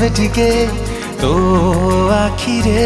ଯେବେ ଟିକେ ତୋ ଆଖିରେ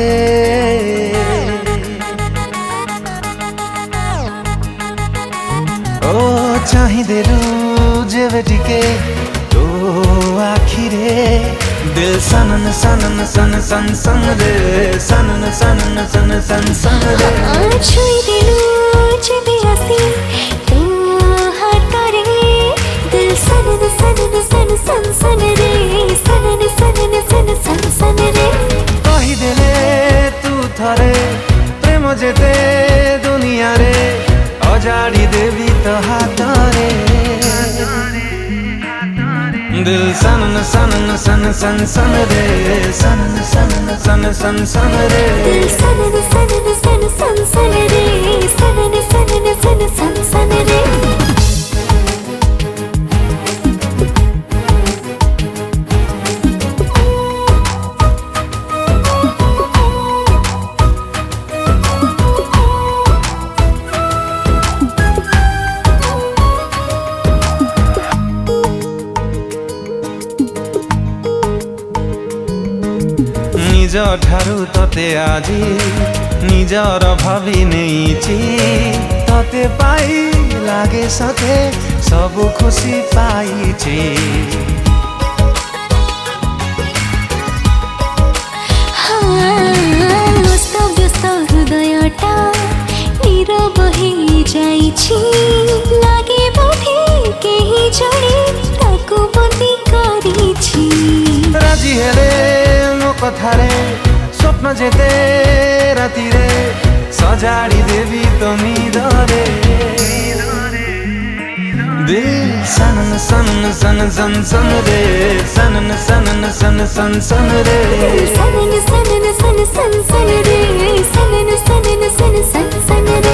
ଓ ଚାହିଁଦେଲୁ ଯେବେ ଟିକେ ତୋ ଆଖିରେ दिल सनन सनन सन सन सन रे सनन सनन सन सन सन रे छुई दिलु जेबे आसी तो हाथ रे दिल सनन सनन सन सन सन रे सनन सनन सन सन सन रे कहि देले तू थरे प्रेम जेते दुनिया रे अजाड़ी देवी तो हाथ रे दिल सनन सनन सन सन सन रे सनन सनन सन सन सन रे दिल सनन सनन सन सन सन रे सनन सनन सन सन सन रे निज ठारू तते आजी निजर भावी नेइछि तते पाई लागे सते सब खुशी पाइछि व्यस्त हृदयटा नीरव हे जाइछि लागे बोधे केही जणे ताकु बंदी करिछि राजी हेले मो कथारे स्वप्न जेते राति रे सजाड़ी देवी तो निदरे दिल सनन सनन सन सन सन रे सनन सनन सन सन सन रे सनन सनन सन सन सन रे सनन सनन सन सन सन रे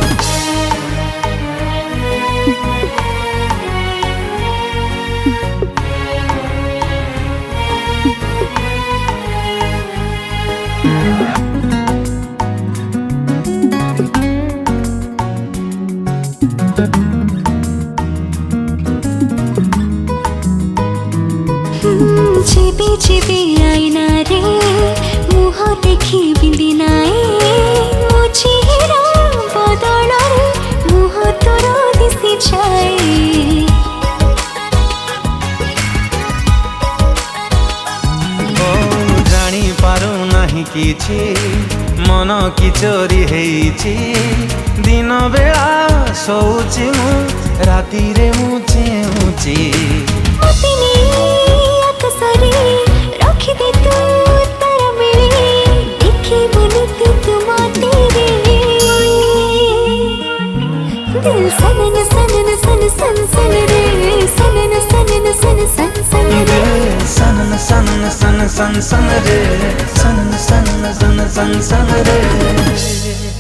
जेबे जेबे आईना रे मुह देखी बिंदी नाए मो चेहरा बदल रे मुह तोर दिसी जाए ओ जानी पारू नाही किछि मन की चोरी हेइछि दिन बेला सोउछि मु राति रे मु चेउछि मतिनी आकाशरे रखी दे तू तारा मेरे देखी बोलू तू मते रे दिल सनन सनन सन सन सन रे सनन सनन सन सन सन रे सनन सनन सन सन सन रे सनन सनन सन सन सन रे